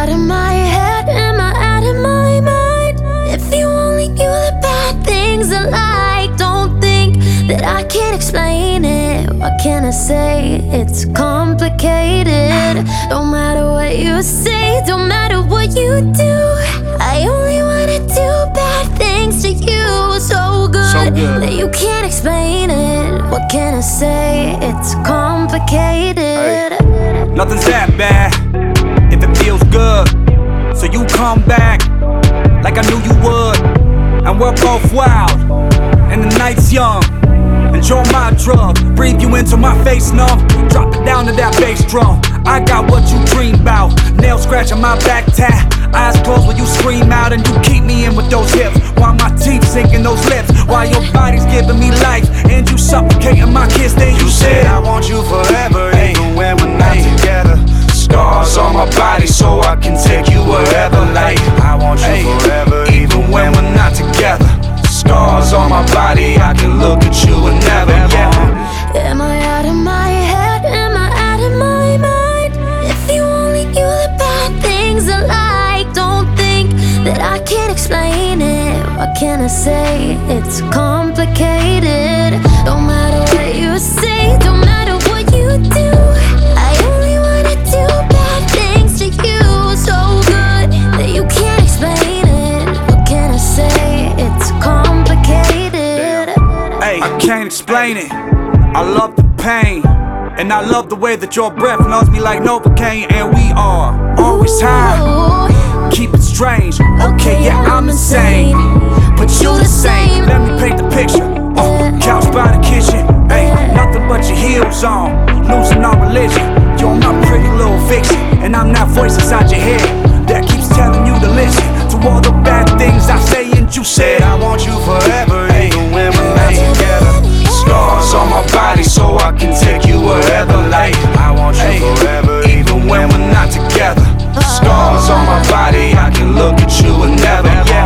out of my head? Am I out of my mind? If you only knew the bad things I like. Don't think that I can't explain it. What can I say? It's complicated. Don't matter what you say, don't matter what you do, I only wanna do bad things to you. So good that you can't explain it. What can I say? It's complicated. Hey, nothing's that bad if it feels good. So you come back like I knew you would. And we're both wild and the night's young. Enjoy my drug, breathe you into my face numb. Drop it down to that bass drum. I got what you dream about. Nail scratching my back tat. Eyes closed when you scream out, and you keep me in with those hips, while my teeth sink in those lips, while your body's giving me life and you suffocating my kiss. Then you said I want you forever, even when we're not together. Scars on my body so I can take you wherever. Like I want you forever, even when we're not together. Scars on my body, I can look at you and never. Am I out of my head? Am I out of my mind? If you only knew the bad things I like. Don't think that I can't explain it. What can I say? It's complicated. Don't matter what you say, don't matter what you do, I only wanna do bad things to you. So good that you can't explain it. What can I say? It's complicated. hey, I can't explain it. I love the pain, and I love the way that your breath knows me like Novocaine. And we are always high, keep it strange. Okay, yeah, I'm insane, but you the same. Let me paint the picture. Couch by the kitchen, hey, nothing but your heels on, losing our religion. You're my pretty little fiction, and I'm that voice inside your head that keeps telling you to listen to all the bad things I say. And you said I want you forever, even when we're not together. Scars on my body so I can take you wherever. Like I want you forever, even when we're not together. Scars on my body, I can look at you and never.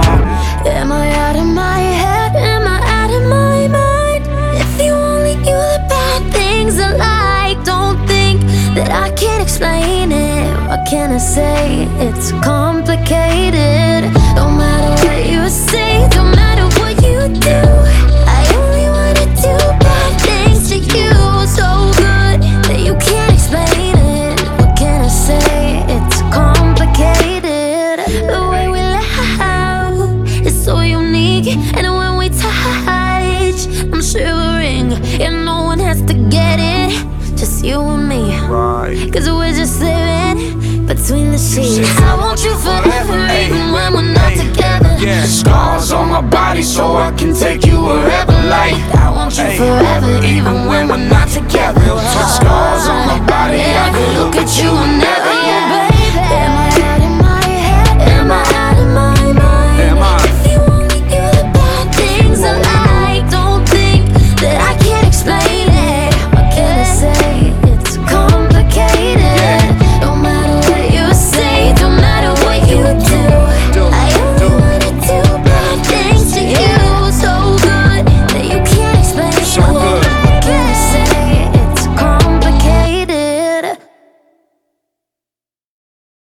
Am I out of my head? Am I out of my mind? If you only knew the bad things I like. Don't think that I can't explain it. What can I say? It's complicated. Don't matter what you say, don't matter what you do, I only wanna do bad things to you. So good that you can't explain it. What can I say? It's complicated. The way we laugh is so unique, and when we touch, I'm shivering, and no one has to get it, just you and me. Cause we're just living between the sheets. I want you forever, even when we're not together. Scars on my body so I can take you wherever. Like I want you forever, even when we're not together. Scars on my body, I can look at you and never.